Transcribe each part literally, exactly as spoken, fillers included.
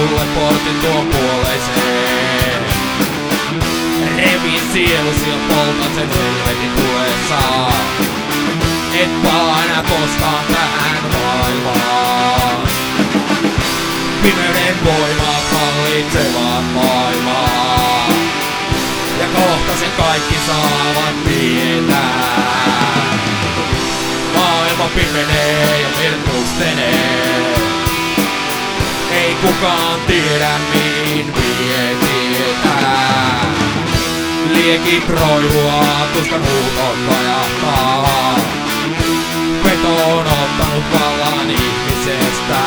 sulle portin tuon puoleiseen. Revin sielusi ja poltan sen helvetin tulessa. Et palaa enää koskaan tähän maailmaan. Pimeyden voimat hallitsevat maailmaa. Ja kohta sen kaikki saavat tietää. Maailma pimenee ja meidät mustenee. Ei kukaan tiedä mihin vie tietää. Liekit roihua, tuskan huutot kajahtaa. Peto on ottanut vallan ihmisestä.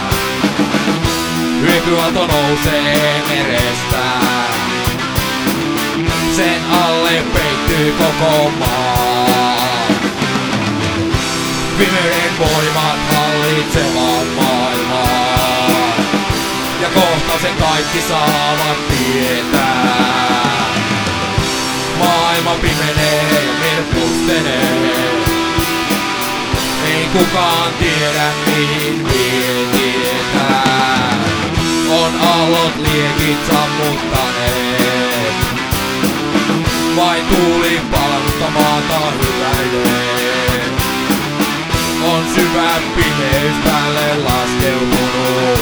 Yökyalto nousee merestä. Sen alle peittyy koko maa. Pimeyden voimat hallitsevat maailmaa. Ja kohta sen kaikki saavat tietää. Maailma pimenee ja meidät mustenee. Ei kukaan tiedä mihin vie tietää. On aallot liekit sammuttaneet. Vain tuuli palannutta maata hyväilee. On syvä pimeys päälle laskeutunut.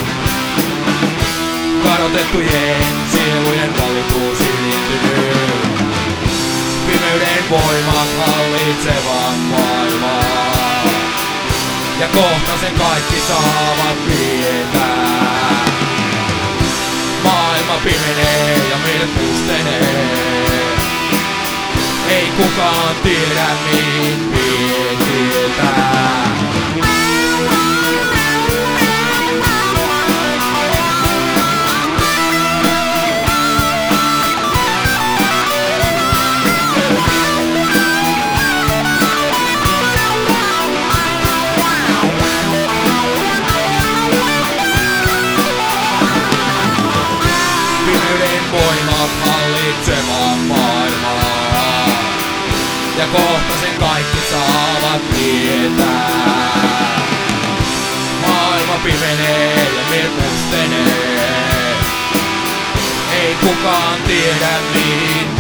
Kadotettujen sielujen valituus hiljentynyt. Pimeyden voimat hallitsevat maailmaa. Ja kohta sen kaikki saavat tietää. Maailma pimenee ja meidät mustenee. Ei kukaan tiedä mihin vie tietää. Pimeyden voimat hallitsevat maailmaa. Ja kohta sen kaikki saavat tietää. Maailma pimenee ja meidät mustenee. Ei kukaan tiedä mihin